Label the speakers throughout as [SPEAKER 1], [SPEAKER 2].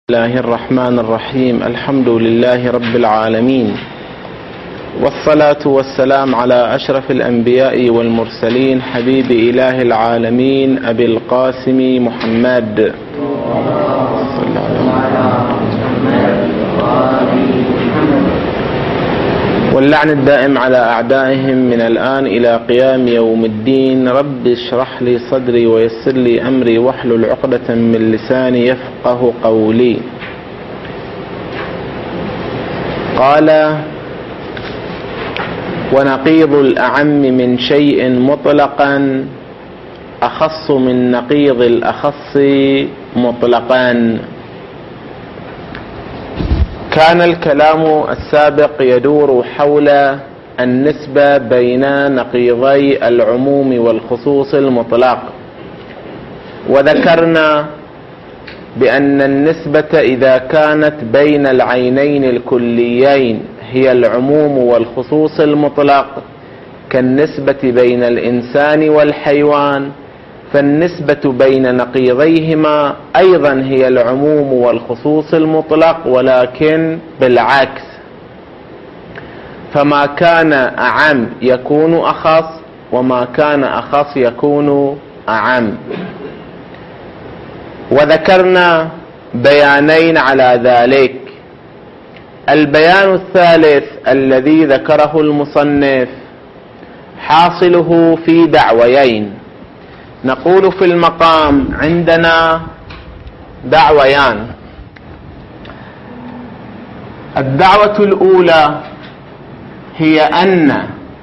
[SPEAKER 1] الله الرحمن الرحيم. الحمد لله رب العالمين، والصلاة والسلام على أشرف الأنبياء والمرسلين، حبيب إله العالمين أبي القاسم محمد، واللعن الدائم على أعدائهم من الآن إلى قيام يوم الدين. رب اشرح لي صدري ويسر لي أمري واحلل عقدة من لساني يفقه قولي. قال: ونقيض الأعم من شيء مطلقا أخص من نقيض الأخص مطلقا. كان الكلام السابق يدور حول النسبة بين نقيضي العموم والخصوص المطلق، وذكرنا بأن النسبة إذا كانت بين العينين الكليين هي العموم والخصوص المطلق كالنسبة بين الإنسان والحيوان، فالنسبة بين نقيضيهما أيضا هي العموم والخصوص المطلق، ولكن بالعكس، فما كان أعم يكون أخص، وما كان أخص يكون أعم. وذكرنا بيانين على ذلك. البيان الثالث الذي ذكره المصنف حاصله في دعويين. نقول في المقام عندنا دعويان. الدعوة الأولى هي أن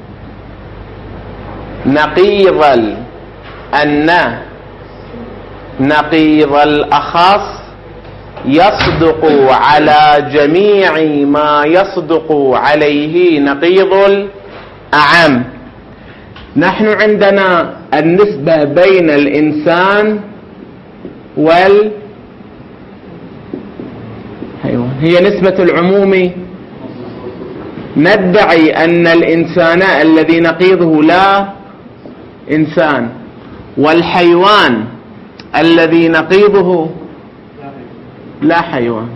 [SPEAKER 1] نقيض الأخص يصدق على جميع ما يصدق عليه نقيض الأعم. نحن عندنا النسبة بين الإنسان والحيوان هي نسبة العموم. ندعي أن الإنسان الذي نقيضه لا إنسان، والحيوان الذي نقيضه لا حيوان.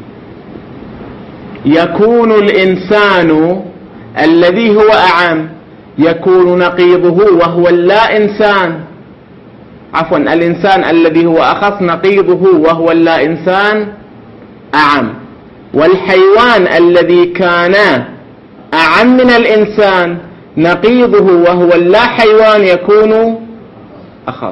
[SPEAKER 1] يكون الإنسان الذي هو أعم يكون نقيضه وهو اللا إنسان، عفوا الإنسان الذي هو أخص نقيضه وهو اللا إنسان أعم، والحيوان الذي كان أعم من الإنسان نقيضه وهو اللا حيوان يكون أخص.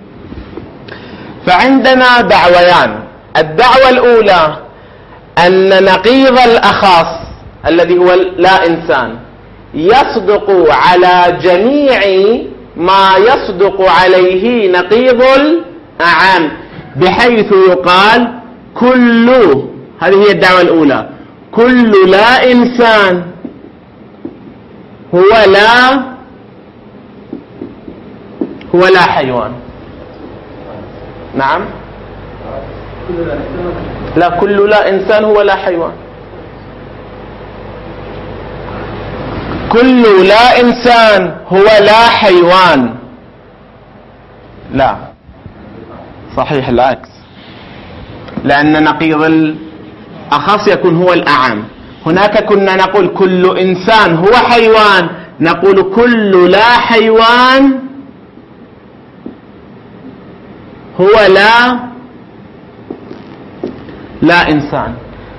[SPEAKER 1] فعندنا دعويان. الدعوة الأولى أن نقيض الأخص الذي هو لا إنسان يصدق على جميع ما يصدق عليه نقيض الأعم، بحيث يقال كل، هذه هي الدعوة الأولى، كل لا إنسان هو لا حيوان. نعم، لا، كل لا إنسان هو لا حيوان. كل لا إنسان هو لا حيوان. لا، صحيح العكس، لأن نقيض الأخص يكون هو الأعم. هناك كنا نقول كل إنسان هو حيوان، نقول كل لا حيوان هو لا إنسان.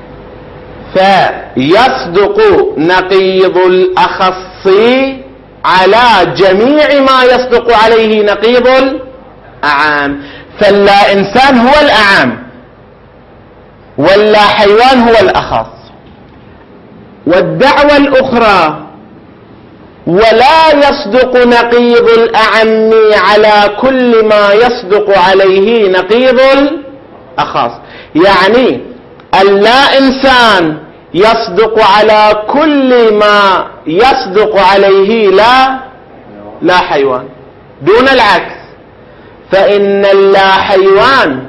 [SPEAKER 1] فيصدق نقيض الأخص على جميع ما يصدق عليه نقيض الأعم، فاللا إنسان هو الأعم واللا حيوان هو الأخص. والدعوة الأخرى ولا يصدق نقيض الأعم على كل ما يصدق عليه نقيض الأخص، يعني اللا إنسان يصدق على كل ما يصدق عليه لا حيوان، دون العكس. فإن اللا حيوان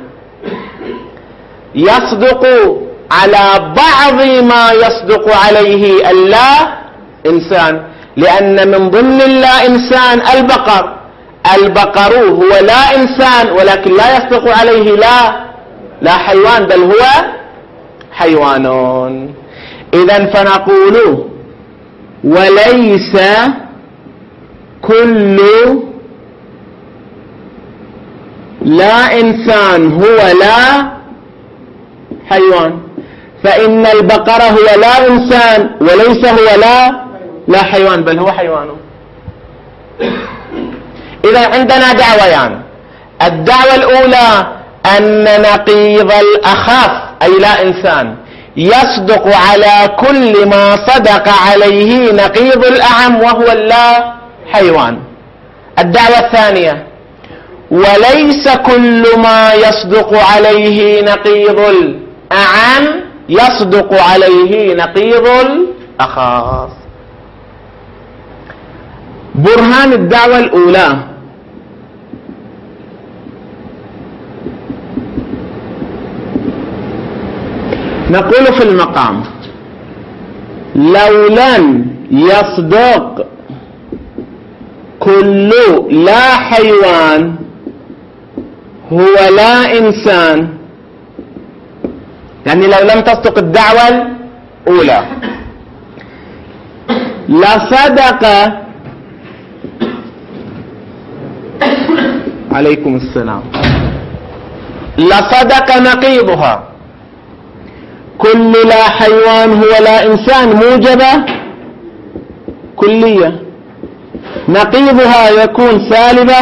[SPEAKER 1] يصدق على بعض ما يصدق عليه اللا إنسان، لأن من ضمن اللا إنسان البقر هو لا إنسان ولكن لا يصدق عليه لا حيوان، بل هو حيوان. إذن فنقول وليس كل لا إنسان هو لا حيوان، فإن البقرة هو لا إنسان وليس هو لا حيوان، بل هو حيوان. إذا عندنا دعويان. الدعوة الأولى أن نقيض الأخف أي لا إنسان يصدق على كل ما صدق عليه نقيض الأعم وهو اللا حيوان. الدعوة الثانية وليس كل ما يصدق عليه نقيض الأعم يصدق عليه نقيض الأخص. برهان الدعوة الأولى: نقول في المقام لو لم يصدق كل لا حيوان هو لا إنسان، يعني لو لم تصدق الدعوة الأولى لصدق عليكم السلام لصدق نقيضها. كل لا حيوان هو لا إنسان موجبة كلية، نقيضها يكون سالبة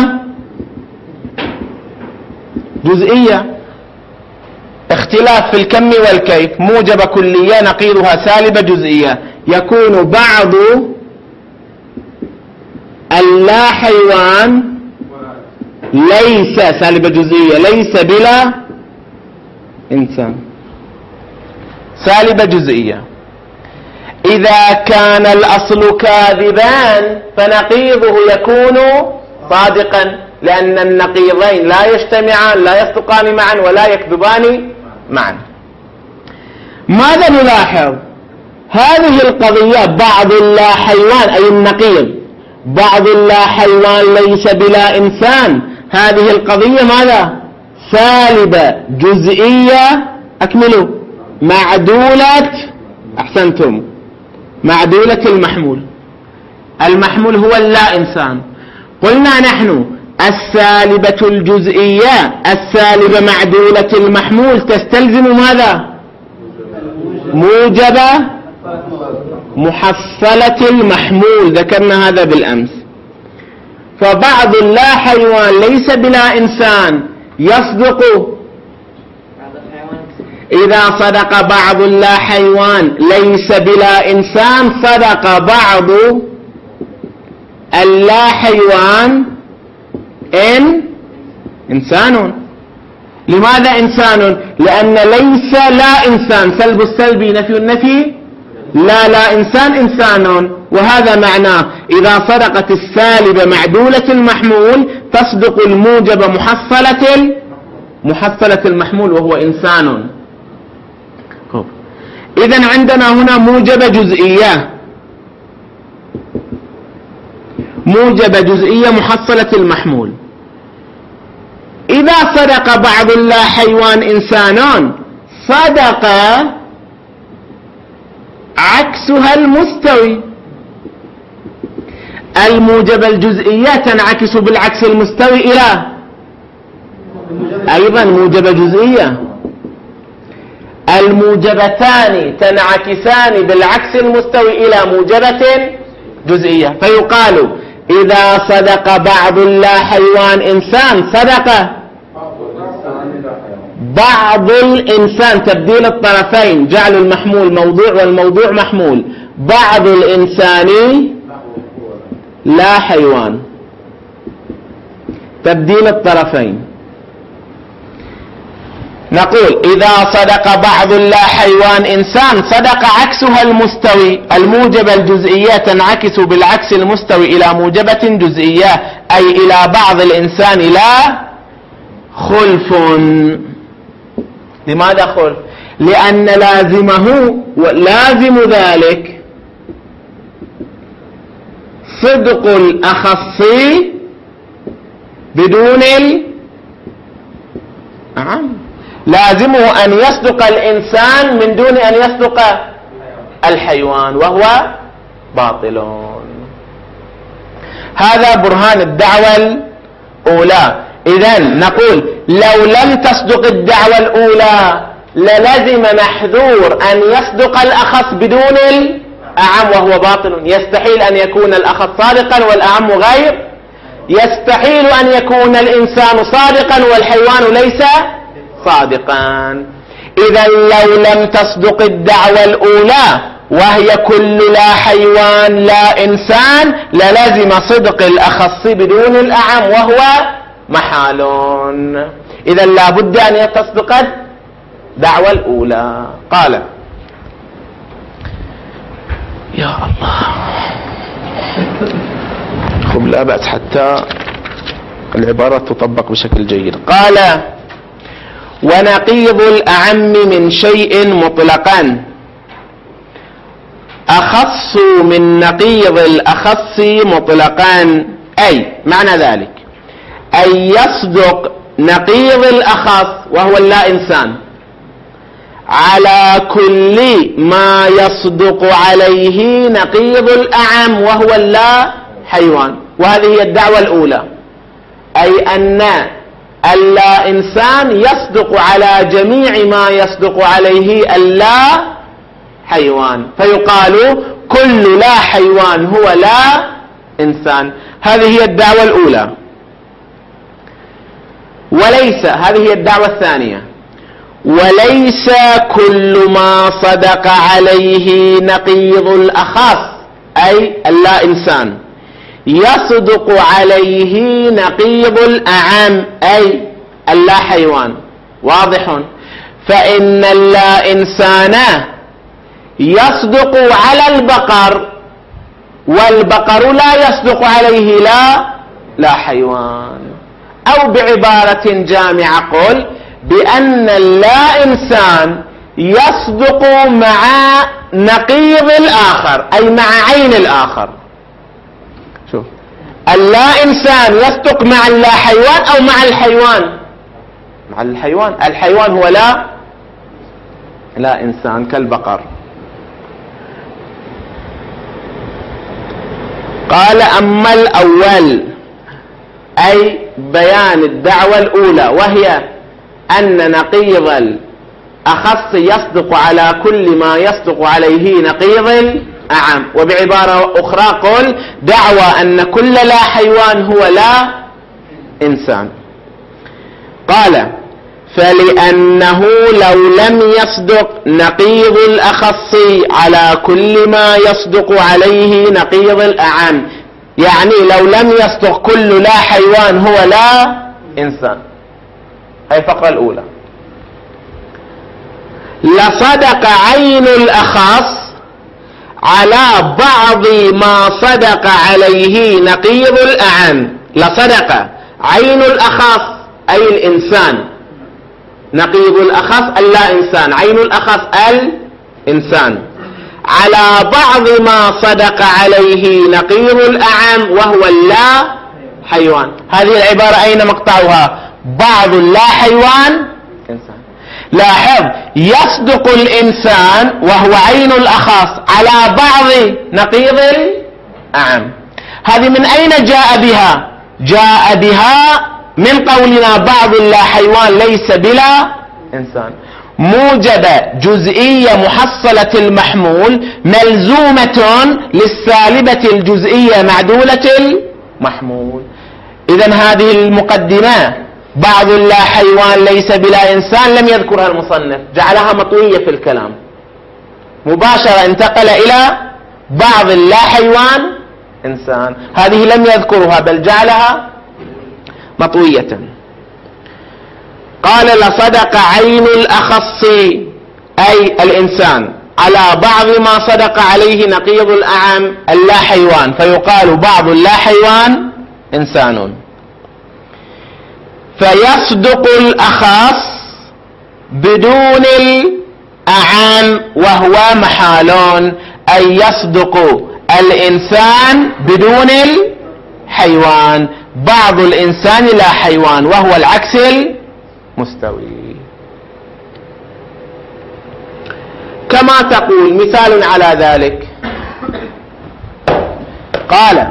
[SPEAKER 1] جزئية. اختلاف في الكم والكيف. موجبة كلية نقيضها سالبة جزئية. يكون بعض اللا حيوان ليس سالبة جزئية ليس بلا إنسان سالبة جزئية. إذا كان الأصل كاذبان فنقيضه يكون صادقا، لأن النقيضين لا يجتمعان لا يصدقان معا ولا يكذبان معا. ماذا نلاحظ؟ هذه القضية بعض اللا حيوان أي النقيض، بعض اللا حيوان ليس بلا إنسان، هذه القضية ماذا؟ سالبة جزئية. أكملوا. معدولة، أحسنتم، معدولة المحمول. المحمول هو اللا إنسان. قلنا نحن السالبة الجزئية السالبة معدولة المحمول تستلزم ماذا؟ موجبة محصلة المحمول، ذكرنا هذا بالأمس. فبعض اللا حيوان ليس بلا إنسان يصدق إذا صدق بعض اللا حيوان ليس بلا إنسان صدق بعض اللا حيوان إنسان. لماذا إنسان؟ لأن ليس لا إنسان سلب السلبي نفي النفي لا إنسان إنسان، وهذا معناه إذا صدقت السالبة معدولة المحمول تصدق الموجب محصلة المحمول وهو إنسان. إذن عندنا هنا موجبة جزئية، موجبة جزئية محصلة المحمول. إذا صدق بعض اللا حيوان إنسانان صدق عكسها المستوي. الموجبة الجزئية تنعكس بالعكس المستوي إلى أيضا موجبة جزئية. الموجبتان تنعكسان بالعكس المستوي إلى موجبة جزئية. فيقال إذا صدق بعض اللا حيوان إنسان صدق بعض الإنسان، تبديل الطرفين، جعل المحمول موضوع والموضوع محمول، بعض الإنسان لا حيوان، تبديل الطرفين. نقول إذا صدق بعض اللا حيوان إنسان صدق عكسها المستوي. الموجبة الجزئية تنعكس بالعكس المستوي إلى موجبة جزئية أي إلى بعض الإنسان لا خلف. لماذا خلف؟ لأن لازمه ولازم ذلك صدق الأخصي بدون الأعم. لازمه أن يصدق الإنسان من دون أن يصدق الحيوان، وهو باطل. هذا برهان الدعوة الأولى. إذن نقول لو لم تصدق الدعوة الأولى للزم محذور أن يصدق الأخص بدون الأعم، وهو باطل. يستحيل أن يكون الأخص صادقا والأعم غير، يستحيل أن يكون الإنسان صادقا والحيوان ليس صادقا. إذا لو لم تصدق الدعوة الأولى وهي كل لا حيوان لا إنسان للزم صدق الأخص بدون الأعم، وهو محال. إذا لا بد أن تصدق الدعوة الأولى. قال يا الله، خب لا بأس حتى العبارة تطبق بشكل جيد. قال ونقيض الأعم من شيء مطلقا أخص من نقيض الأخص مطلقا، أي معنى ذلك أن يصدق نقيض الأخص وهو اللا إنسان على كل ما يصدق عليه نقيض الأعم وهو اللا حيوان. وهذه هي الدعوة الأولى، أي أن اللا إنسان يصدق على جميع ما يصدق عليه اللا حيوان، فيقال كل لا حيوان هو لا إنسان. هذه هي الدعوة الأولى. وليس، هذه هي الدعوة الثانية، وليس كل ما صدق عليه نقيض الأخص أي اللا إنسان يصدق عليه نقيض الأعم أي اللا حيوان. واضح؟ فإن اللا إنسان يصدق على البقر، والبقر لا يصدق عليه لا حيوان. أو بعبارة جامعة قل بأن اللا إنسان يصدق مع نقيض الآخر أي مع عين الآخر. شوف، اللا إنسان يصدق مع اللا حيوان أو مع الحيوان؟ مع الحيوان. الحيوان هو لا إنسان كالبقر. قال أما الأول أي بيان الدعوة الأولى، وهي أن نقيض الأخص يصدق على كل ما يصدق عليه نقيض الأعم. وبعبارة أخرى قل دعوى أن كل لا حيوان هو لا إنسان. قال فلأنه لو لم يصدق نقيض الأخص على كل ما يصدق عليه نقيض الأعم، يعني لو لم يصدق كل لا حيوان هو لا إنسان، هي الفقرة الأولى، لصدق عين الأخص على بعض ما صدق عليه نقيض الأعم. لصدق عين الأخص أي الإنسان، نقيض الأخص اللا إنسان، عين الأخص الإنسان، على بعض ما صدق عليه نقيض الأعم وهو اللا حيوان. هذه العبارة أين مقطعها؟ بعض اللا حيوان إنسان. لاحظ، يصدق الإنسان وهو عين الأخص على بعض نقيض الأعم. هذه من أين جاء بها؟ جاء بها من قولنا بعض اللا حيوان ليس بلا إنسان. موجبة جزئية محصلة المحمول ملزومة للسالبة الجزئية معدولة المحمول. إذن هذه المقدمة بعض اللا حيوان ليس بلا إنسان لم يذكرها المصنف، جعلها مطوية في الكلام، مباشرة انتقل إلى بعض اللا حيوان إنسان. هذه لم يذكرها بل جعلها مطوية. قال لصدق عين الأخص أي الإنسان على بعض ما صدق عليه نقيض الأعم اللا حيوان، فيقال بعض اللا حيوان إنسان. فيصدق الأخص بدون الأعم وهو محالون، أي يصدق الإنسان بدون الحيوان، بعض الإنسان لا حيوان، وهو العكس المستوي. كما تقول. مثال على ذلك قال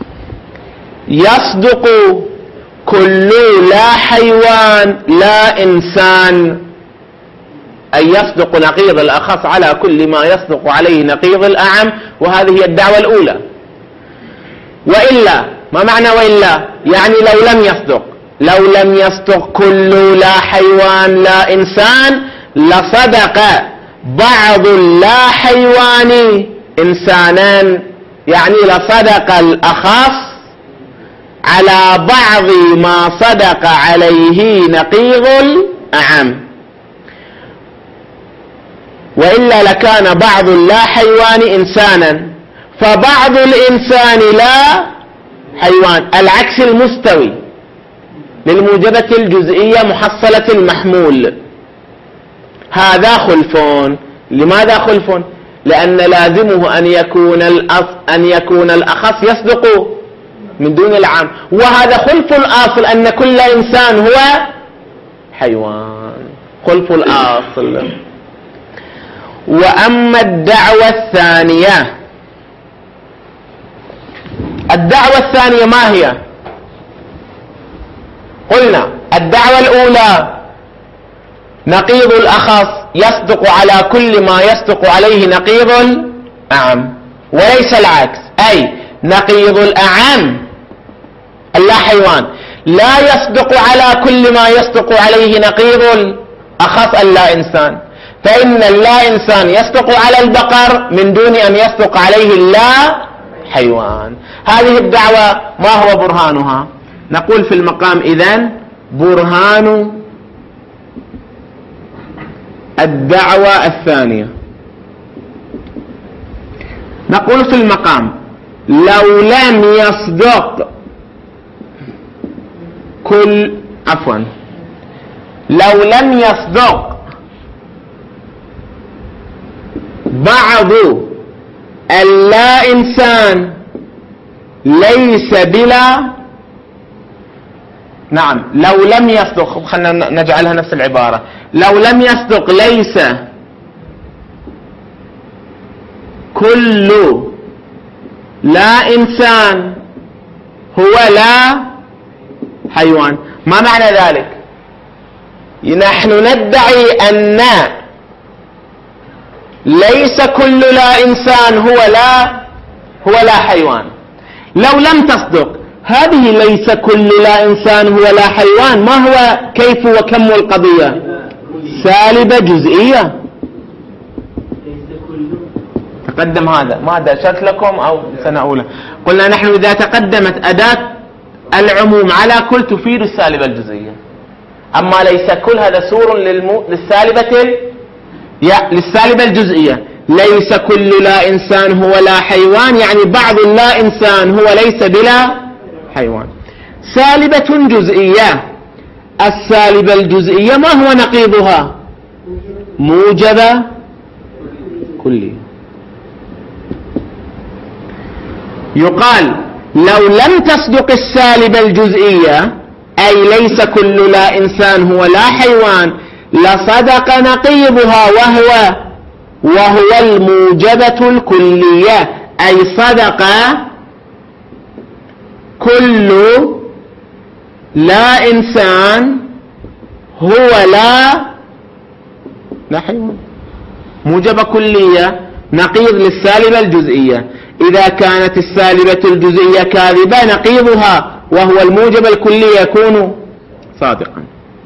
[SPEAKER 1] يصدق كل لا حيوان لا إنسان، أي يصدق نقيض الأخص على كل ما يصدق عليه نقيض الأعم، وهذه هي الدعوة الأولى. وإلا، ما معنى وإلا؟ يعني لو لم يصدق كل لا حيوان لا إنسان لصدق بعض اللا حيوان إنسانا، يعني لصدق الأخص على بعض ما صدق عليه نقيض الأعم، وإلا لكان بعض اللا حيوان إنسانا، فبعض الإنسان لا حيوان. العكس المستوي للموجبة الجزئية محصلة المحمول، هذا خلف. لماذا خلف؟ لأن لازمه أن يكون الأخص يصدق من دون العام، وهذا خلف الأصل أن كل إنسان هو حيوان، خلف الأصل. وأما الدعوة الثانية، الدعوة الثانية ما هي؟ قلنا الدعوة الأولى نقيض الأخص يصدق على كل ما يصدق عليه نقيض الأعم، وليس العكس، أي نقيض الأعم اللا حيوان لا يصدق على كل ما يصدق عليه نقيض الأخص اللا إنسان، فإن اللا إنسان يصدق على البقر من دون أن يصدق عليه اللا حيوان. هذه الدعوة ما هو برهانها؟ نقول في المقام إذن برهان الدعوة الثانية، نقول في المقام لو لم يصدق لو لم يصدق بعض اللا إنسان ليس بلا، نعم لو لم يصدق، خلنا نجعلها نفس العبارة، لو لم يصدق ليس كل لا إنسان هو لا حيوان. ما معنى ذلك؟ نحن ندعي أن ليس كل لا إنسان هو لا حيوان. لو لم تصدق هذه ليس كل لا إنسان هو لا حيوان، ما هو كيف وكم القضية؟ سالبة جزئية. تقدم هذا ما شرط لكم أو سنة أولى، قلنا نحن إذا تقدمت أداة العموم على كل تفيد السالبة الجزئية، أما ليس كل هذا سور للسالبة الجزئية. ليس كل لا إنسان هو لا حيوان، يعني بعض اللا إنسان هو ليس بلا حيوان. سالبة جزئية، السالبة الجزئية ما هو نقيضها؟ موجبة كلية. يقال لو لم تصدق السالبة الجزئية، أي ليس كل لا إنسان هو لا حيوان، لصدق نقيضها وهو الموجبة الكلية، أي صدق كل لا إنسان هو لا حيوان، موجبة كلية نقيض للسالبة الجزئية. إذا كانت السالبة الجزئية كاذبة نقيضها وهو الموجبة الكلية يكون صادقا.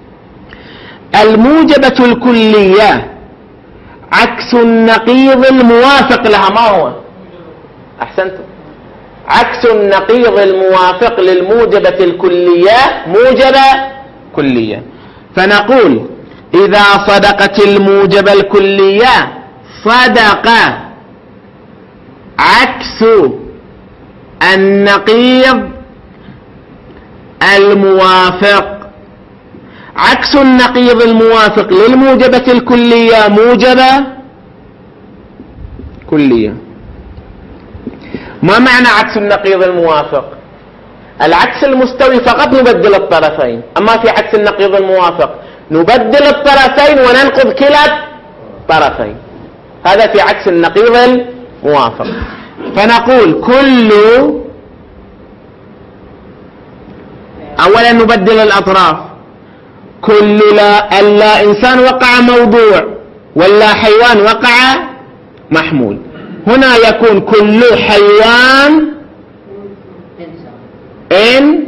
[SPEAKER 1] الموجبة الكلية عكس النقيض الموافق لها. ما هو؟ أحسنتم، عكس النقيض الموافق للموجبة الكلية موجبة كلية. فنقول إذا صدقت الموجبة الكلية صدق عكس النقيض الموافق. عكس النقيض الموافق للموجبة الكلية موجبة كلية. ما معنى عكس النقيض الموافق؟ العكس المستوي فقط نبدل الطرفين، أما في عكس النقيض الموافق نبدل الطرفين وننقض كلا الطرفين. هذا في عكس النقيض الموافق. فنقول كل، أولا نبدل الأطراف، كل لا إنسان وقع موضوع ولا حيوان وقع محمول. هنا يكون كل حيوان إن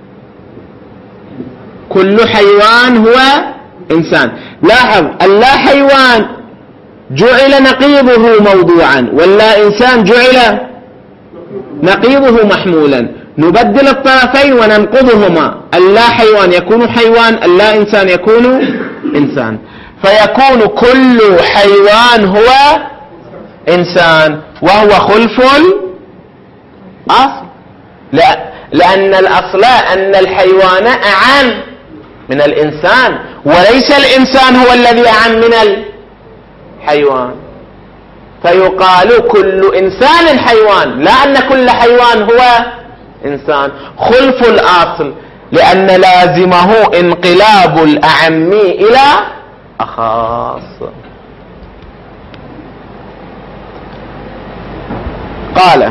[SPEAKER 1] كل حيوان هو إنسان. لاحظ اللا حيوان جعل نقيضه موضوعا واللا إنسان جعل نقيضه محمولا. نبدل الطرفين وننقضهما، اللا حيوان يكون حيوان، اللا إنسان يكون إنسان، فيكون كل حيوان هو إنسان، وهو خلف الأصل. لأن الأصل أن الحيوان أعم من الإنسان، وليس الإنسان هو الذي أعم من الحيوان، فيقال كل إنسان حيوان، لا أن كل حيوان هو إنسان، خلف الأصل، لأن لازمه انقلاب الأعم إلى أخص. قال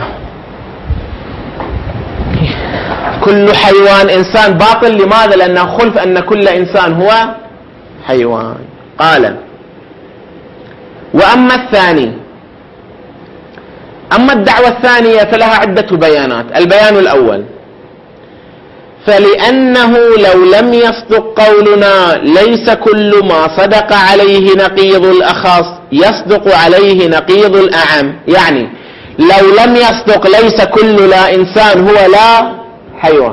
[SPEAKER 1] كل حيوان إنسان باطل. لماذا؟ لأنه خلف أن كل إنسان هو حيوان. قال وأما الثاني، أما الدعوة الثانية فلها عدة بيانات. البيان الأول، فلأنه لو لم يصدق قولنا ليس كل ما صدق عليه نقيض الأخص يصدق عليه نقيض الأعم، يعني لو لم يصدق ليس كل لا إنسان هو لا حيوان،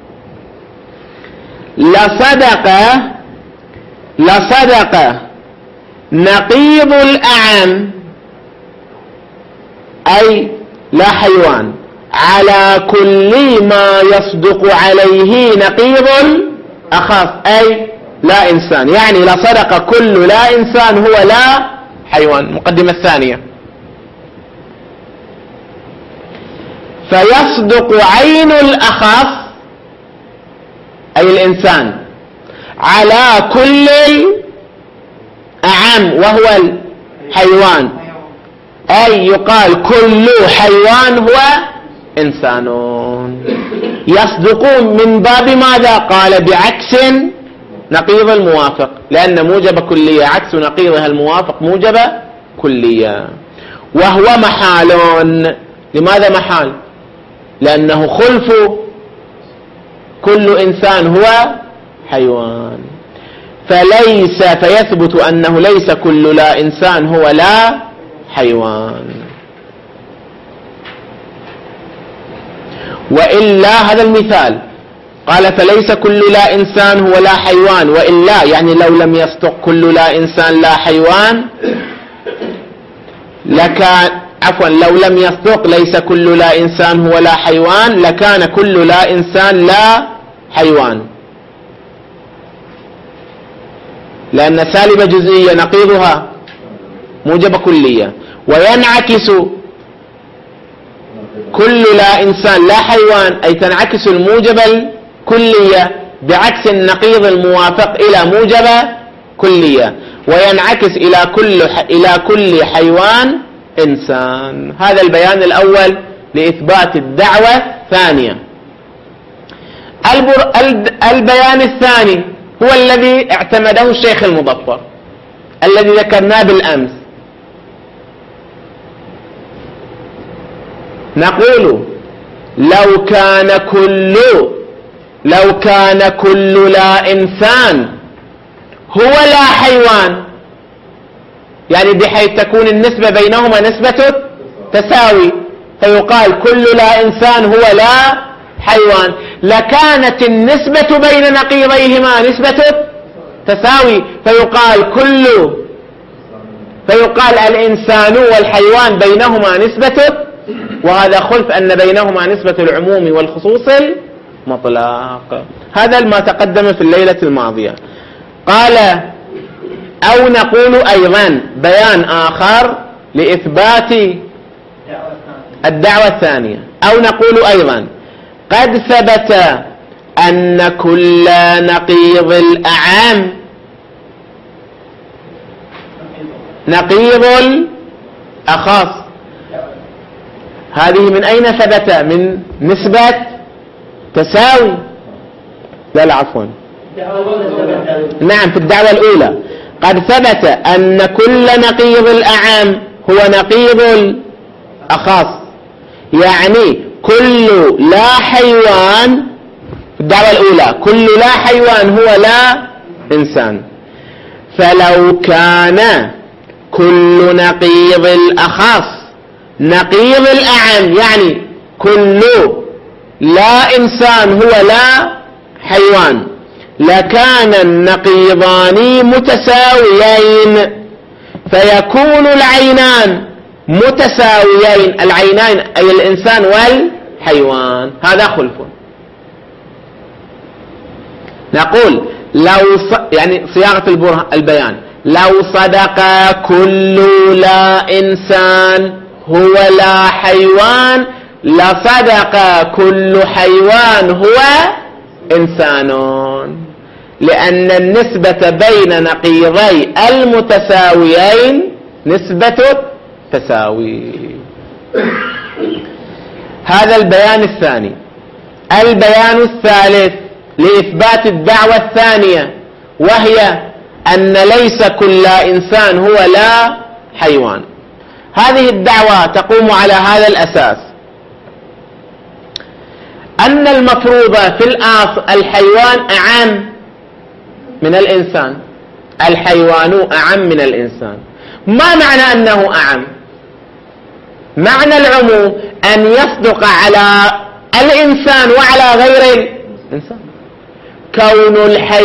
[SPEAKER 1] لصدق نقيض الأعم أي لا حيوان على كل ما يصدق عليه نقيض الأخص أي لا إنسان، يعني لصدق كل لا إنسان هو لا حيوان. مقدمة الثانية، فيصدق عين الأخص أي الإنسان على كل الأعم وهو الحيوان، أي يقال كل حيوان هو إنسان. يصدقون من باب ماذا؟ قال بعكس نقيض الموافق، لأن موجب كلية عكس نقيضها الموافق موجب كلية، وهو محال. لماذا محال؟ لأنه خلف كل إنسان هو حيوان، فيثبت أنه ليس كل لا إنسان هو لا حيوان. وإلا هذا المثال قال فليس كل لا إنسان هو لا حيوان، وإلا يعني لو لم يصدق كل لا إنسان لا حيوان لكان، عفوا لو لم يصدق ليس كل لا إنسان هو لا حيوان لكان كل لا إنسان لا حيوان، لأن سالبة جزئية نقيضها موجب كلية، وينعكس كل لا إنسان لا حيوان أي تنعكس الموجب الكلية بعكس النقيض الموافق إلى موجب كلية، وينعكس إلى كل حيوان إنسان. هذا البيان الأول لإثبات الدعوة الثانية. البيان الثاني هو الذي اعتمده الشيخ المظفر الذي ذكرناه بالأمس. نقول لو كان كل لا إنسان هو لا حيوان، يعني بحيث تكون النسبة بينهما نسبة تساوي، فيقال كل لا إنسان هو لا حيوان، لكانت النسبة بين نقيضيهما نسبة تساوي، فيقال الإنسان والحيوان بينهما نسبة، وهذا خلف أن بينهما نسبة العموم والخصوص المطلق. هذا ما تقدم في الليلة الماضية. قال أو نقول أيضا بيان آخر لإثبات الدعوة الثانية، أو نقول أيضا قد ثبت أن كل نقيض الأعم نقيض أخاص. هذه من أين ثبت؟ من نسبة تساوي. لا عفوا، نعم، في الدعوة الأولى قد ثبت أن كل نقيض الأعم هو نقيض الأخاص، يعني كل لا حيوان في الدعوة الأولى كل لا حيوان هو لا إنسان. فلو كان كل نقيض الأخاص نقيض الأعم، يعني كل لا إنسان هو لا حيوان، لكان النقيضان متساويين، فيكون العينان متساويين، العينان أي الإنسان والحيوان. هذا خلف. نقول يعني صياغة البيان: لو صدق كل لا إنسان هو لا حيوان لصدق كل حيوان هو إنسان، لأن النسبة بين نقيضي المتساويين نسبة تساوي. هذا البيان الثاني. البيان الثالث لإثبات الدعوة الثانية، وهي أن ليس كل إنسان هو لا حيوان. هذه الدعوة تقوم على هذا الأساس: أن المفروض في الأصل الحيوان أعم من الإنسان، الحيوان أعم من الإنسان. ما معنى أنه أعم؟ معنى العموم أن يصدق على الإنسان وعلى غير الإنسان. كون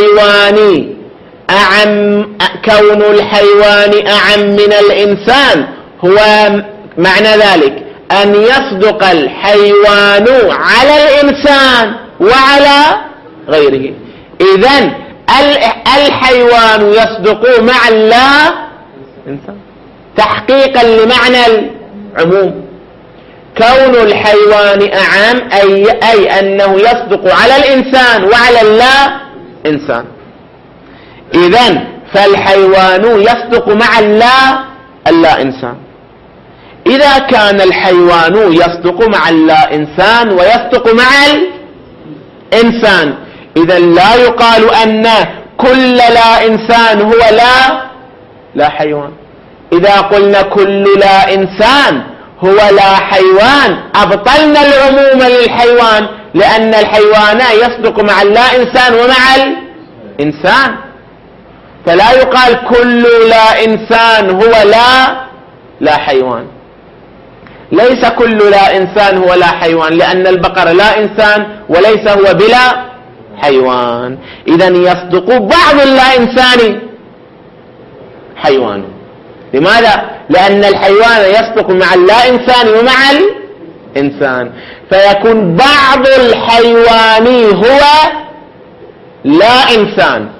[SPEAKER 1] الحيوان أعم من الإنسان هو معنى ذلك أن يصدق الحيوان على الإنسان وعلى غيره. إذن الحيوان يصدق مع الله إنسان تحقيقا لمعنى العموم. كون الحيوان أعم أي أنه يصدق على الإنسان وعلى الله إنسان. إذن فالحيوان يصدق مع الله اللا إنسان. إذا كان الحيوان يصدق مع اللا إنسان ويصدق مع الإنسان، إذن لا يقال أن كل لا إنسان هو لا حيوان. إذا قلنا كل لا إنسان هو لا حيوان أبطلنا العموم للحيوان، لأن الحيوان يصدق مع اللا إنسان ومع الإنسان. فلا يقال كل لا إنسان هو لا حيوان. ليس كل لا إنسان هو لا حيوان، لأن البقر لا إنسان وليس هو بلا حيوان. إذن يصدق بعض اللا إنسان حيوان. لماذا؟ لأن الحيوان يصدق مع اللا إنسان ومع الإنسان، فيكون بعض الحيوان هو لا إنسان،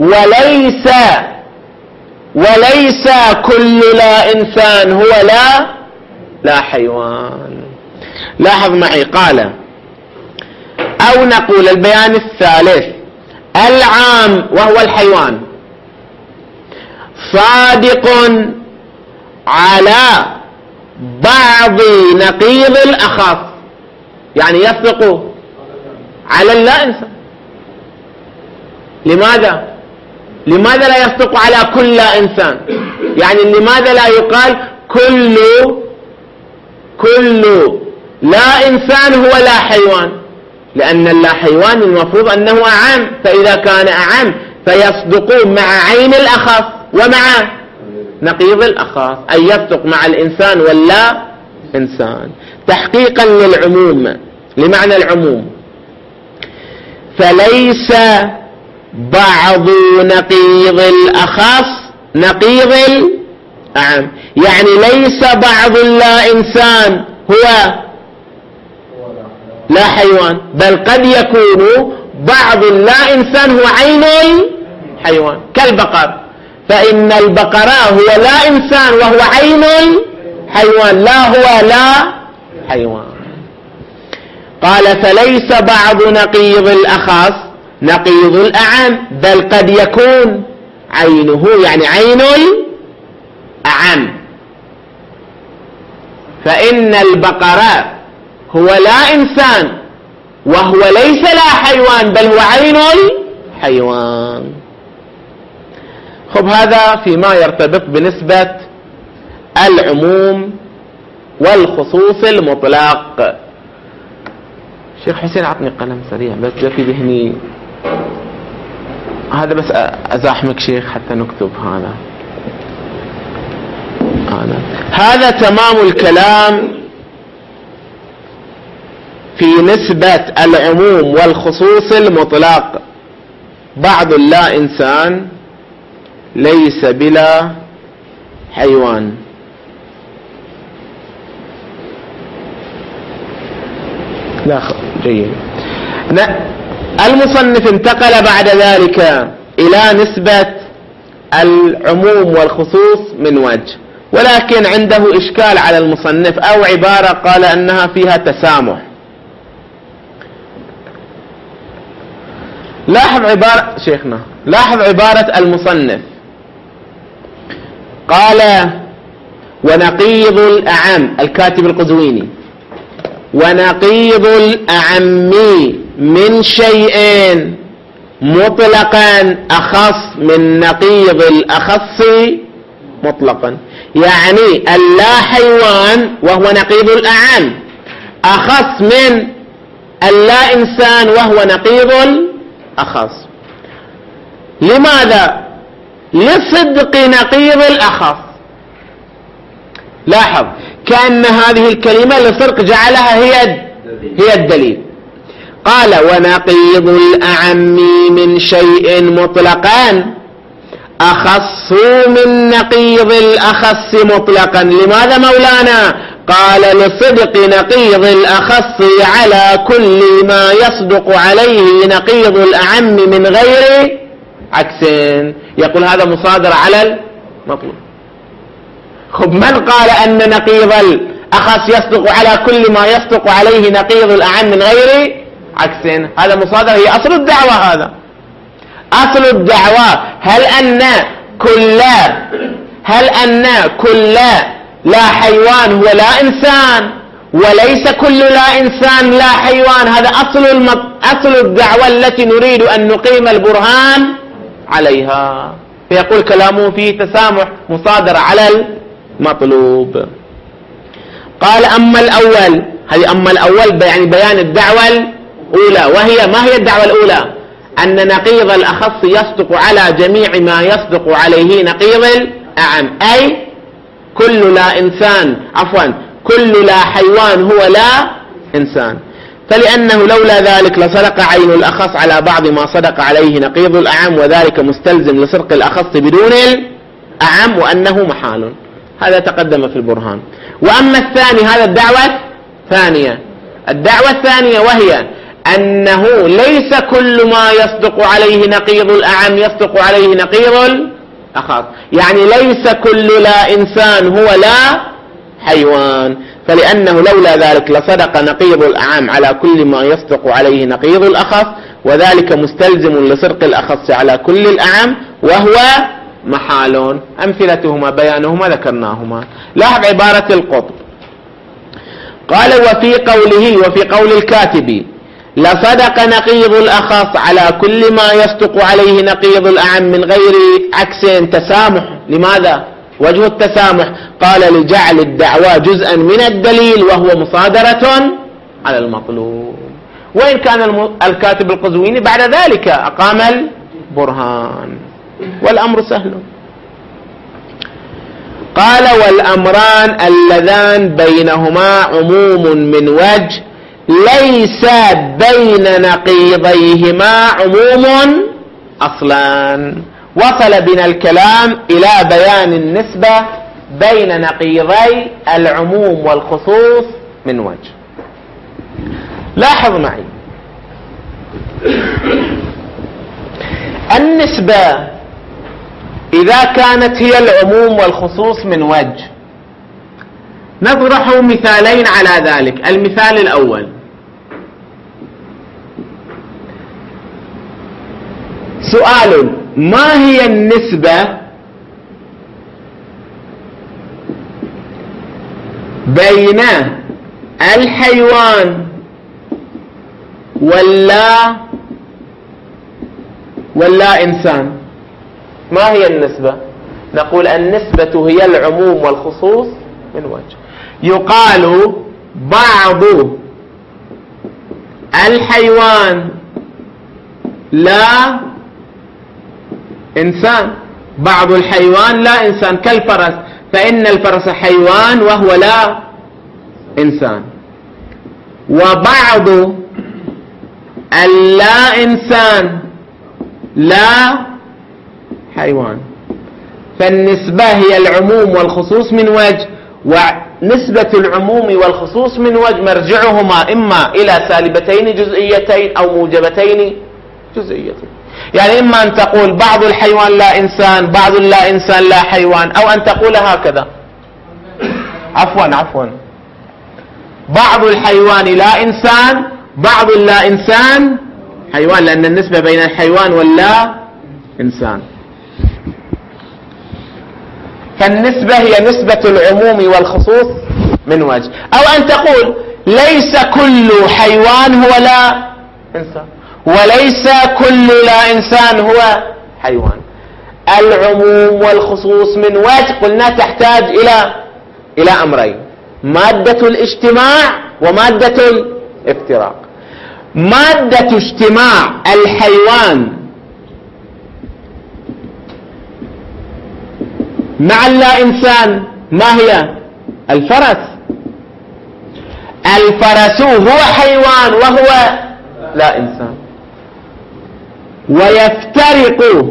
[SPEAKER 1] وليس كل لا إنسان هو لا حيوان. لاحظ معي، قال: أو نقول البيان الثالث: العام وهو الحيوان صادق على بعض نقيض الأخص، يعني يصدق على اللا إنسان. لماذا لا يصدق على كل لا إنسان؟ يعني لماذا لا يقال كل لا إنسان هو لا حيوان؟ لأن اللا حيوان المفروض أنه أعم، فإذا كان أعم فيصدق مع عين الأخص ومع نقيض الأخص، أي يصدق مع الإنسان واللا إنسان تحقيقا للعموم، لمعنى العموم. فليس بعض نقيض الأخص نقيض الأعم، يعني ليس بعض اللا إنسان هو لا حيوان، بل قد يكون بعض اللا إنسان هو عين الحيوان، كالبقر، فإن البقر هو لا إنسان وهو عين الحيوان، لا هو لا حيوان. قال: فليس بعض نقيض الأخص نقيض الأعم، بل قد يكون عينه، يعني عين الأعم فإن البقرة هو لا إنسان وهو ليس لا حيوان بل هو عين الحيوان. خب هذا فيما يرتبط بنسبة العموم والخصوص المطلق. شيخ حسين عطني قلم سريع بس جاء في ذهني هذا، بس أزاحمك شيخ حتى نكتب هذا تمام الكلام في نسبة العموم والخصوص المطلق. بعض لا إنسان ليس بلا حيوان. لا جيد. المصنف انتقل بعد ذلك إلى نسبة العموم والخصوص من وجه، ولكن عنده إشكال على المصنف أو عبارة قال أنها فيها تسامح. لاحظ عبارة شيخنا، لاحظ عبارة المصنف قال ونقيض الأعم، الكاتب القزويني، ونقيض الأعم من شيء مطلقا أخص من نقيض الأخص مطلقا. يعني اللا حيوان وهو نقيض الأعم أخص من اللا إنسان وهو نقيض الأخص. لماذا؟ لصدق نقيض الأخص. لاحظ كأن هذه الكلمة لصدق جعلها هي الدليل. قال ونقيض الأعم من شيء مطلقا أخص من نقيض الأخص مطلقا. لماذا مولانا؟ قال لصدق نقيض الأخص على كل ما يصدق عليه نقيض الأعم من غير عكس. يقول هذا مصادر على المطلوب. خب من قال أن نقيض الأخص يصدق على كل ما يصدق عليه نقيض الأعم من غير عكس؟ هذا مصادر، هي أصل الدعوة. هذا أصل الدعوة. هل أن كل لا حيوان هو لا إنسان وليس كل لا إنسان لا حيوان؟ هذا أصل الدعوة التي نريد أن نقيم البرهان عليها. فيقول كلامه فيه تسامح مصادر على المطلوب. قال أما الأول، هذه أما الأول يعني بيان الدعوة الأولى، وهي ما هي الدعوة الأولى؟ أن نقيض الأخص يصدق على جميع ما يصدق عليه نقيض الأعم، أي كل لا إنسان كل لا حيوان هو لا إنسان. فلأنه لولا ذلك لصدق عين الأخص على بعض ما صدق عليه نقيض الأعم، وذلك مستلزم لصدق الأخص بدون الأعم وأنه محال. هذا تقدم في البرهان. وأما الثاني، هذا الدعوة الثانية وهي أنه ليس كل ما يصدق عليه نقيض الأعم يصدق عليه نقيض الأخص. يعني ليس كل لا إنسان هو لا حيوان، فلأنه لولا ذلك لصدق نقيض الأعم على كل ما يصدق عليه نقيض الأخص، وذلك مستلزم لصدق الأخص على كل الأعم وهو محال. أمثلتهما بيانهما ذكرناهما. لاحظ عبارة القطب، قال وفي قول الكاتب لصدق نقيض الأخص على كل ما يصدق عليه نقيض الأعم من غير عكس. تسامح. لماذا؟ وجه التسامح قال لجعل الدعوة جزءا من الدليل وهو مصادرة على المطلوب. وإن كان الكاتب القزويني بعد ذلك أقام البرهان والأمر سهل. قال والأمران اللذان بينهما عموم من وجه ليس بين نقيضيهما عموم أصلا. وصل بنا الكلام إلى بيان النسبة بين نقيضي العموم والخصوص من وجه. لاحظ معي النسبة إذا كانت هي العموم والخصوص من وجه نطرح مثالين على ذلك. المثال الأول، سؤال: ما هي النسبة بين الحيوان ولا إنسان. ما هي النسبة؟ نقول النسبة هي العموم والخصوص من وجه. يقال بعض الحيوان لا إنسان، بعض الحيوان لا إنسان، كالفرس، فإن الفرس حيوان وهو لا إنسان. وبعض اللا إنسان لا حيوان. فالنسبة هي العموم والخصوص من وجه، ونسبة العموم والخصوص من وجه مرجعهما إما إلى سالبتين جزئيتين أو موجبتين جزئيتين. يعني إما أن تقول بعض الحيوان لا إنسان، بعض اللا إنسان لا حيوان، أو أن تقول هكذا، عفوا بعض الحيوان لا إنسان، بعض اللا إنسان حيوان، لأن النسبة بين الحيوان واللا إنسان. فالنسبة هي نسبة العموم والخصوص من وجه. أو أن تقول ليس كل حيوان هو لا إنسان، وليس كل لا إنسان هو حيوان. العموم والخصوص من وجه قلنا تحتاج إلى أمرين: مادة الاجتماع ومادة الافتراق. مادة اجتماع الحيوان مع اللا إنسان ما هي؟ الفرس. الفرس هو حيوان وهو لا إنسان. ويفترق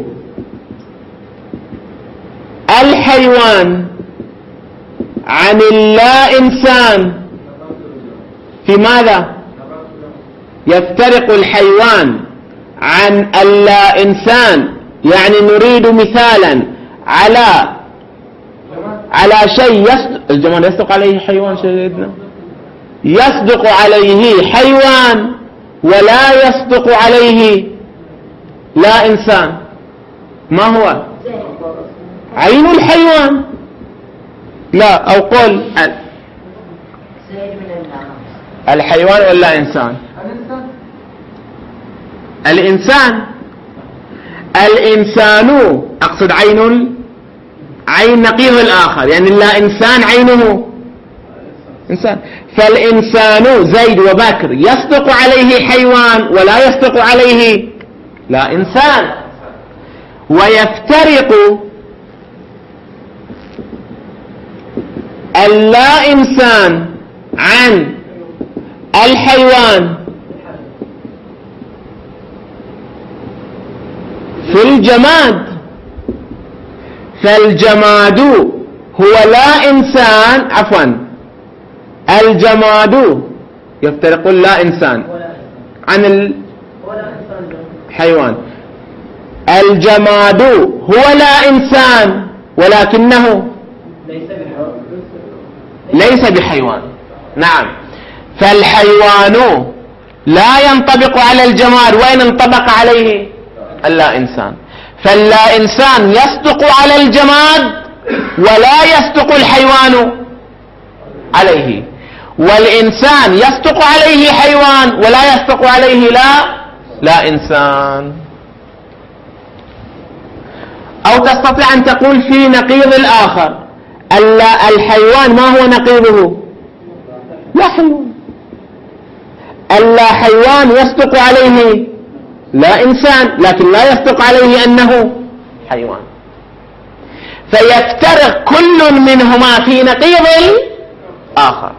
[SPEAKER 1] الحيوان عن اللا إنسان في ماذا؟ يفترق الحيوان عن اللا إنسان، يعني نريد مثالا على شيء الجمال يصدق عليه حيوان سيدنا، يصدق عليه حيوان ولا يصدق عليه لا إنسان. ما هو؟ عين الحيوان. لا، أو قل الحيوان ولا إنسان؟ الإنسان أقصد عين نقيض الآخر، يعني لا إنسان عينه إنسان. فالإنسان زيد وبكر يصدق عليه حيوان ولا يصدق عليه لا إنسان. ويفترق اللا إنسان عن الحيوان في الجماد. فالجماد هو لا إنسان، الجماد يفترق اللا إنسان عن الحيوان. الجماد هو لا إنسان ولكنه ليس بحيوان. نعم. فالحيوان لا ينطبق على الجماد وإن انطبق عليه اللا إنسان. فاللا إنسان يصدق على الجماد ولا يصدق الحيوان عليه، والإنسان يصدق عليه حيوان ولا يصدق عليه لا إنسان. أو تستطيع أن تقول في نقيض الآخر: الحيوان ما هو نقيضه؟ لا حيوان. اللا حيوان يصدق عليه لا إنسان، لكن لا يصدق عليه أنه حيوان. فيفترق كل منهما في نقيض الآخر.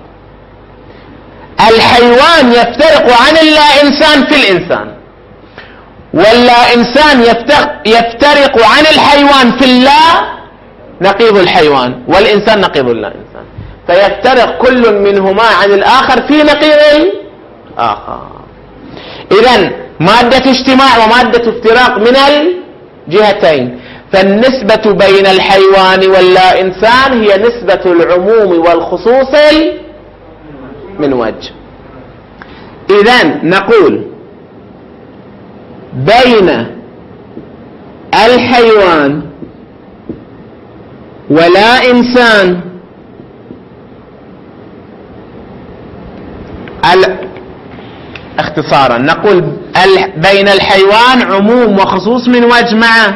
[SPEAKER 1] الحيوان يفترق عن اللا إنسان في الإنسان، واللا إنسان يفترق عن الحيوان في اللا نقيض الحيوان، والإنسان نقيض اللا إنسان. فيفترق كل منهما عن الآخر في نقيض الآخر. إذن مادة اجتماع ومادة افتراق من الجهتين. فالنسبة بين الحيوان واللا إنسان هي نسبة العموم والخصوص من وجه. إذن نقول بين الحيوان ولا إنسان اختصارا نقول بين الحيوان عموم وخصوص من وجه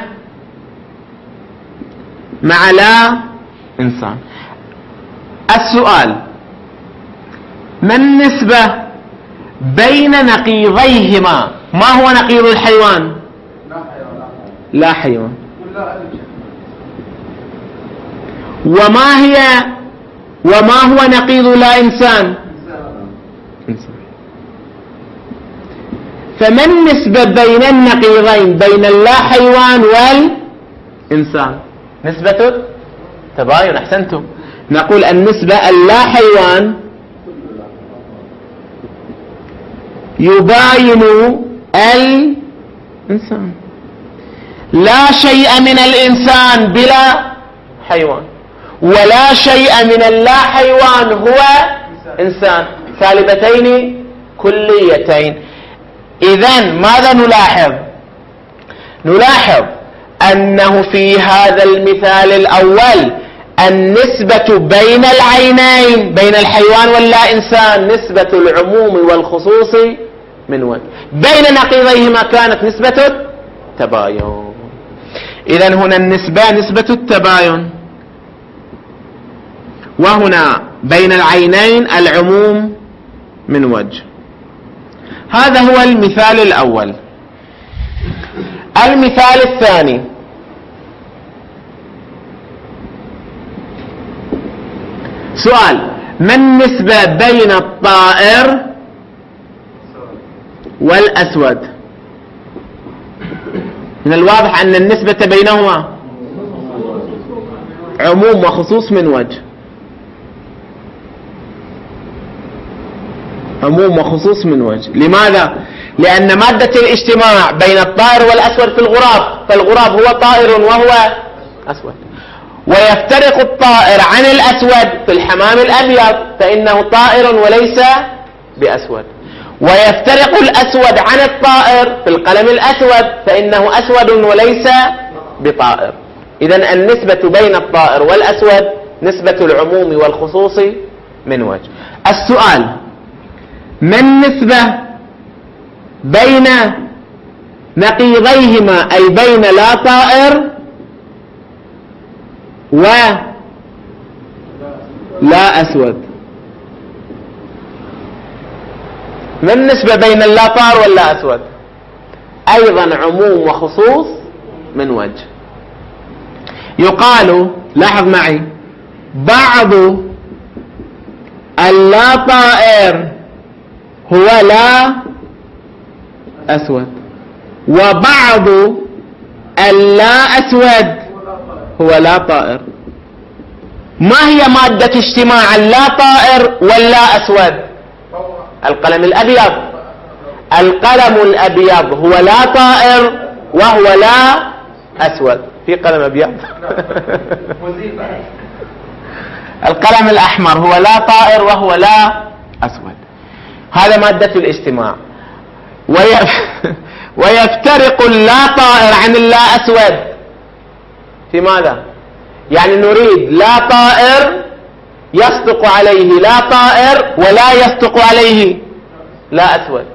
[SPEAKER 1] مع لا إنسان. السؤال: ما النسبة بين نقيضيهما؟ ما هو نقيض الحيوان؟ لا حيوان. وما هو نقيض لا إنسان؟ فما النسبة بين النقيضين بين اللا حيوان والإنسان؟ نسبة تباين. أحسنتم. نقول النسبة اللا حيوان يباين الإنسان. لا شيء من الإنسان بلا حيوان، ولا شيء من اللا حيوان هو إنسان، سالبتين كليتين. إذن ماذا نلاحظ؟ نلاحظ أنه في هذا المثال الأول النسبة بين العينين بين الحيوان واللا إنسان نسبة العموم والخصوص من وجه، بين نقيضيهما كانت نسبة التباين. إذن هنا النسبة نسبة التباين، وهنا بين العينين العموم من وجه. هذا هو المثال الأول. المثال الثاني: سؤال: ما النسبة بين الطائر والأسود؟ من الواضح أن النسبة بينهما عموم وخصوص من وجه، عموم وخصوص من وجه. لماذا؟ لأن مادة الاجتماع بين الطائر والأسود في الغراب، فالغراب هو طائر وهو أسود، ويفترق الطائر عن الأسود في الحمام الأبيض فإنه طائر وليس بأسود، ويفترق الأسود عن الطائر في القلم الأسود فإنه أسود وليس بطائر. إذن النسبة بين الطائر والأسود نسبة العموم والخصوص من وجه. السؤال: ما النسبة بين نقيضيهما أي بين لا طائر ولا أسود؟ ما النسبة بين اللا طائر واللا أسود؟ أيضا عموم وخصوص من وجه. يقال، لاحظ معي، بعض اللا طائر هو لا أسود، وبعض اللا أسود هو لا طائر. ما هي مادة اجتماع اللا طائر واللا أسود؟ القلم الأبيض. القلم الأبيض هو لا طائر وهو لا أسود. في قلم أبيض القلم الأحمر هو لا طائر وهو لا أسود. هذا مادة الاجتماع. ويفترق اللا طائر عن اللا أسود في ماذا؟ يعني نريد لا طائر يصدق عليه لا طائر ولا يصدق عليه لا أسود.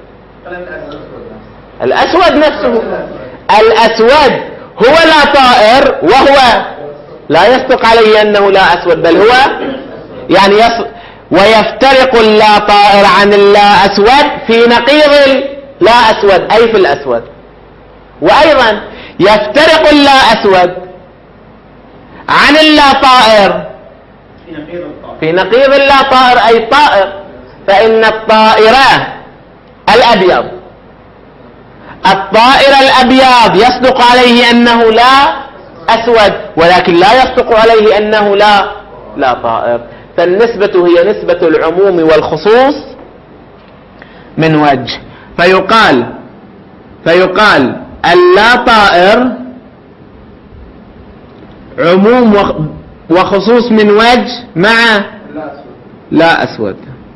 [SPEAKER 1] الأسود نفسه، الأسود هو لا طائر وهو لا يصدق عليه أنه لا أسود، بل هو يعني ويفترق اللا طائر عن اللا أسود في نقيض لا أسود أي في الأسود. وأيضا يفترق اللا أسود عن اللا طائر في نقيض اللا طائر أي طائر، فإن الطائر الأبيض يصدق عليه أنه لا أسود، ولكن لا يصدق عليه أنه لا طائر. فالنسبة هي نسبة العموم والخصوص من وجه. فيقال اللا طائر عموم وخصوص من وجه مع لا أسود.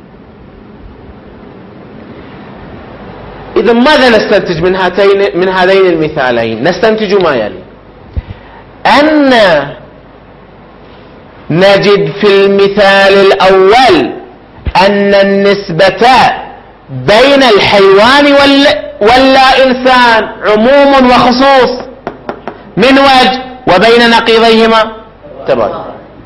[SPEAKER 1] إذا ماذا نستنتج من هذين المثالين؟ نستنتج ما يلي: أن نجد في المثال الأول أن النسبة بين الحيوان ولا إنسان عموم وخصوص من وجه، وبين نقيضيهما تباين.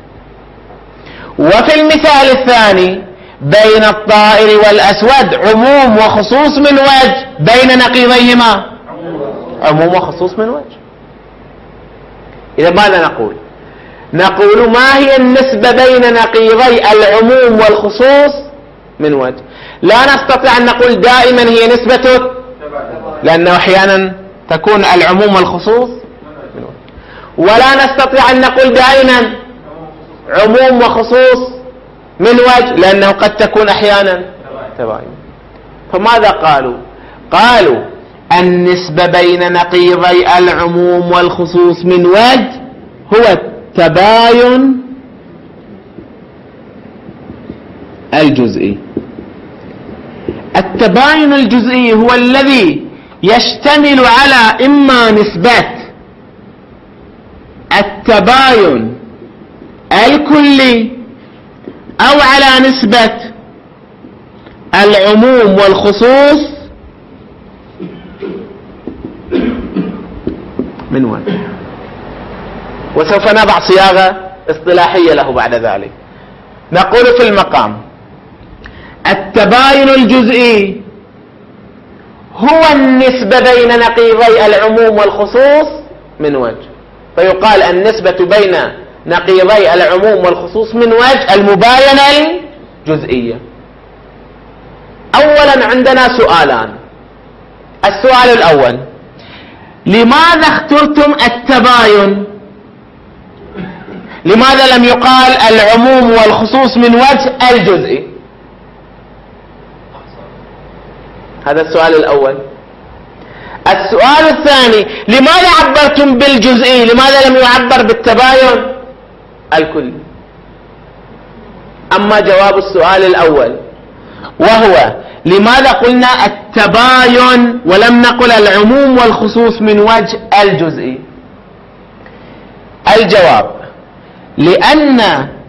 [SPEAKER 1] وفي المثال الثاني بين الطائر والأسود عموم وخصوص من وجه، بين نقيضيهما عموم وخصوص من وجه. إذا ماذا نقول؟ نقول ما هي النسبة بين نقيضي العموم والخصوص من وجه؟ لا نستطيع أن نقول دائما هي نسبة، لأنه أحيانا تكون العموم والخصوص من وجه، ولا نستطيع أن نقول دائما عموم وخصوص من وجه، لأنه قد تكون أحيانا تباين. فماذا قالوا؟ قالوا النسبة بين نقيضي العموم والخصوص من وجه هو التباين الجزئي. التباين الجزئي هو الذي يشتمل على إما نسبة التباين الكلي أو على نسبة العموم والخصوص من وجه. وسوف نضع صياغة اصطلاحية له بعد ذلك. نقول في المقام التباين الجزئي هو النسبة بين نقيضي العموم والخصوص من وجه. فيقال النسبة بين نقيضي العموم والخصوص من وجه المباينة الجزئية. أولا عندنا سؤالان. السؤال الأول: لماذا اخترتم التباين؟ لماذا لم يقال العموم والخصوص من وجه الجزئي؟ هذا السؤال الأول. السؤال الثاني: لماذا عبرتم بالجزئي؟ لماذا لم يعبر بالتباين الكلي؟ أما جواب السؤال الأول وهو لماذا قلنا التباين ولم نقل العموم والخصوص من وجه الجزئي، الجواب: لأن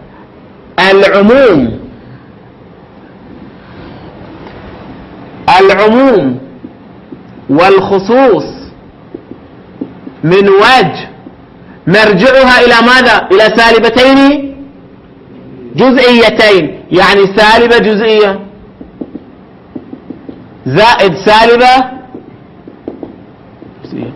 [SPEAKER 1] العموم والخصوص من وجه مرجعها إلى ماذا؟ إلى سالبتين جزئيتين، يعني سالبة جزئية زائد سالبة جزئية.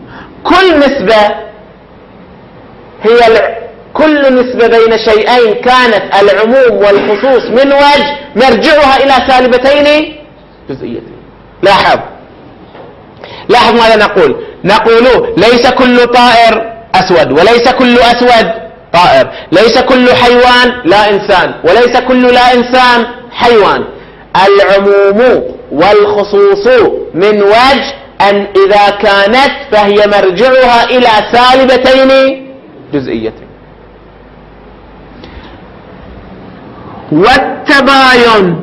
[SPEAKER 1] كل نسبة بين شيئين كانت العموم والخصوص من وجه مرجعها إلى سالبتين جزئيتين. لاحظ ماذا نقول؟ نقول ليس كل طائر أسود، وليس كل أسود طائر، ليس كل حيوان لا إنسان، وليس كل لا إنسان حيوان. العموم والخصوص من وجه أن إذا كانت فهي مرجعها إلى سالبتين جزئيتين. والتباين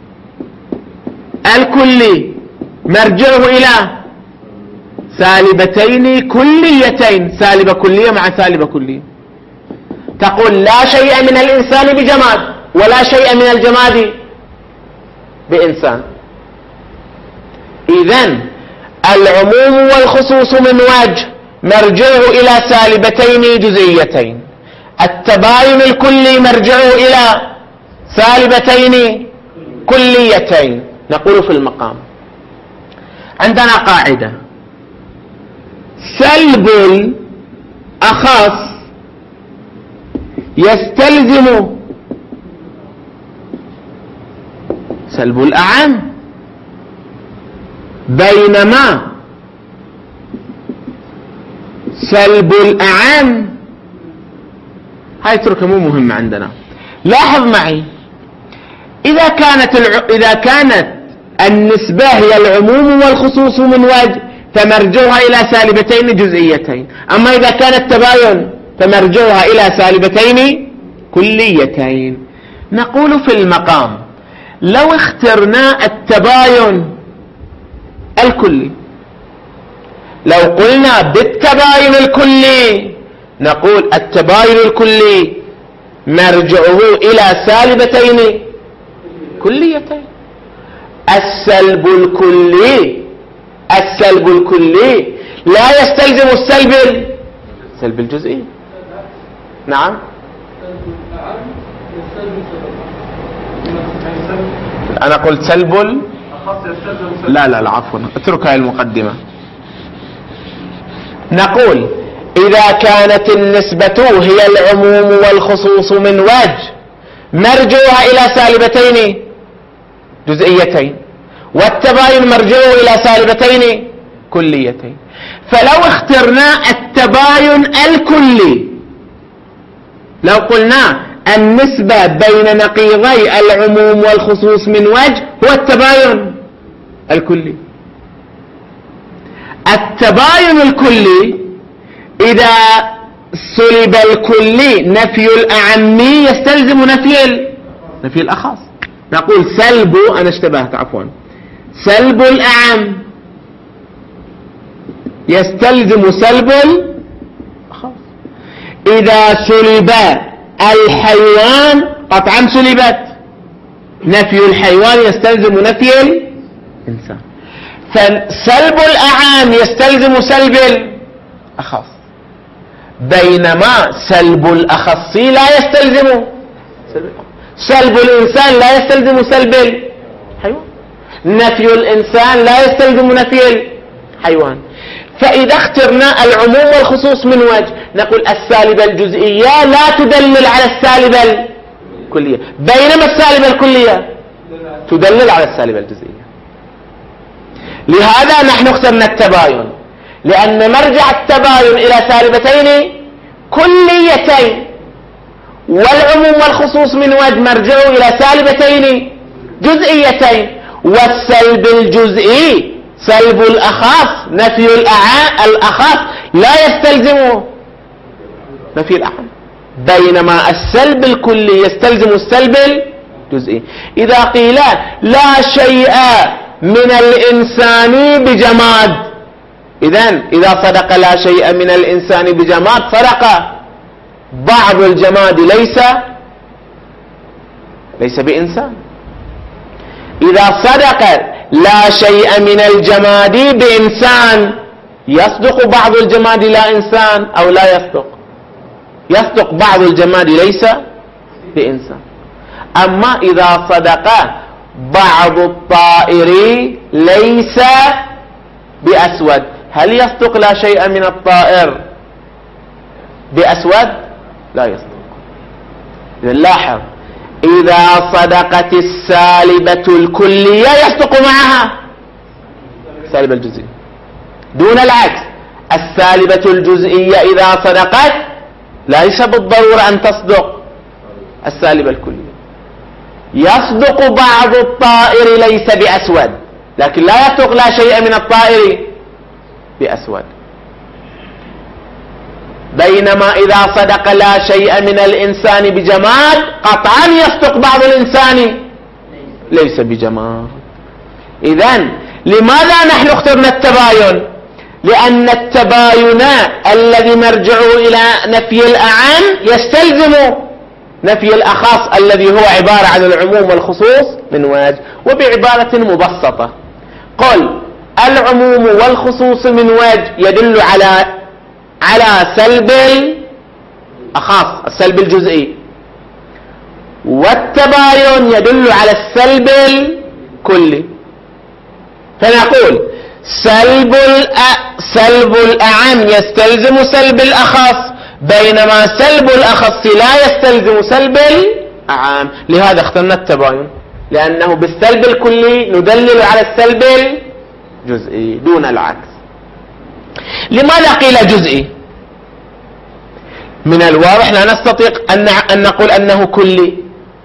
[SPEAKER 1] الكلي مرجعه إلى سالبتين كليتين، سالبة كلية مع سالبة كلية. تقول لا شيء من الإنسان بجماد، ولا شيء من الجماد بإنسان. إذن العموم والخصوص من وجه مرجعه إلى سالبتين جزئيتين، التباين الكلي مرجعه إلى سالبتين كليتين. نقول في المقام عندنا قاعدة: سلب الأخص يستلزم سلب الأعم، بينما سلب الأعم هاي تركة مو مهمة عندنا. لاحظ معي، إذا كانت النسبة هي العموم والخصوص من وجه فمرجعها إلى سالبتين جزئيتين، أما إذا كان التباين فمرجعها إلى سالبتين كليتين. نقول في المقام لو اخترنا التباين الكلي، لو قلنا بالتباين الكلي نقول التباين الكلي مرجعه إلى سالبتين كليتين. السلب الكلي لا يستلزم السلب الجزئي. نعم، أنا قلت سلب لا عفوا، اترك هاي المقدمة. نقول إذا كانت النسبة هي العموم والخصوص من وجه مرجوها إلى سالبتين جزئيتين، والتباين مرجوه إلى سالبتين كليتين، فلو اخترنا التباين الكلي، لو قلنا النسبة بين نقيضي العموم والخصوص من وجه هو التباين الكلي. التباين الكلي إذا سلب الكلي نفي الأعمي يستلزم نفي الأخص. نقول سلب الأعم يستلزم سلب الأخص. إذا سلب الحيوان قطعا سلبت، نفي الحيوان يستلزم نفي الإنسان، فسلب الأعام يستلزم سلب الأخص، بينما سلب الأخص لا يستلزم سلب الإنسان، لا يستلزم سلب الحيوان، نفي الإنسان لا يستلزم نفي الحيوان. فإذا اخترنا العموم والخصوص من وجه نقول السالبة الجزئية لا تدلل على السالبة الكلية، بينما السالبة الكلية تدلل على السالبة الجزئية. لهذا نحن اخترنا التباين، لأن مرجع التباين إلى سالبتين كليتين، والعموم والخصوص من وجه مرجعه إلى سالبتين جزئيتين، والسلب الجزئي سلب الأخص نفي الأخص لا يستلزم نفي الأعم، بينما السلب الكلي يستلزم السلب الجزئي. إذا قيل لا شيء من الإنسان بجماد، إذا صدق لا شيء من الإنسان بجماد صدق بعض الجماد ليس بإنسان. إذا صدق لا شيء من الجماد بإنسان يصدق بعض الجماد لا إنسان أو لا يصدق بعض الجماد ليس بإنسان. أما إذا صدق بعض الطائر ليس بأسود، هل يصدق لا شيء من الطائر بأسود؟ لا يصدق. لاحظ، إذا صدقت السالبة الكلية يصدق معها السالبة الجزئية، دون العكس. السالبة الجزئية إذا صدقت ليس بالضرورة أن تصدق السالبة الكلية. يصدق بعض الطائر ليس بأسود، لكن لا يصدق لا شيء من الطائر بأسود. بينما إذا صدق لا شيء من الإنسان بجماد قطعا يصدق بعض الإنسان ليس بجماد. إذن لماذا نحن اخترنا التباين؟ لأن التباين الذي مرجعه إلى نفي الأعم يستلزم نفي الأخص الذي هو عبارة عن العموم والخصوص من وجه. وبعبارة مبسطة قل العموم والخصوص من وجه يدل على سلب الأخص السلب الجزئي، والتباين يدل على السلب الكلي. فنقول سلب الأعم يستلزم سلب الأخص، بينما سلب الأخص لا يستلزم سلب الأعم. لهذا اخترنا التباين، لأنه بالسلب الكلي ندلل على السلب الجزئي دون العكس. لماذا قيل جزئي؟ من الواضح لا نستطيع أن نقول أنه كلي،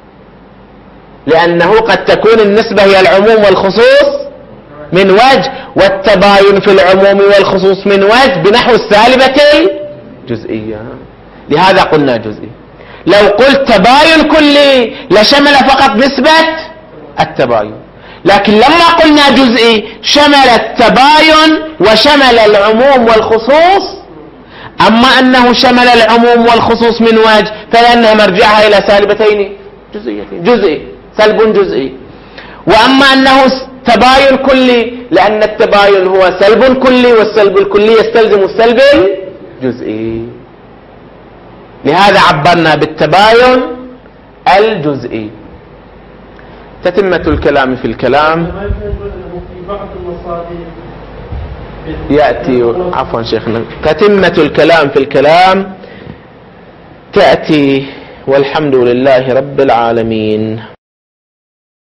[SPEAKER 1] لأنه قد تكون النسبة هي العموم والخصوص من وجه، والتباين في العموم والخصوص من وجه بنحو السالبة الجزئية. لهذا قلنا جزئي. لو قلت تباين كلي لشمل فقط نسبة التباين، لكن لما قلنا جزئي شمل التباين وشمل العموم والخصوص. أما أنه شمل العموم والخصوص من وجه فلأنها مرجعها إلى سالبتين جزئيتين، جزئي سلب جزئي. وأما أنه تباين كلي، لأن التباين هو سلب كلي، والسلب الكلي يستلزم السلب الجزئي، لهذا عبرنا بالتباين الجزئي. تتمة الكلام في الكلام يأتي، عفوا شيخنا، تتمة الكلام في الكلام تأتي، والحمد لله رب العالمين.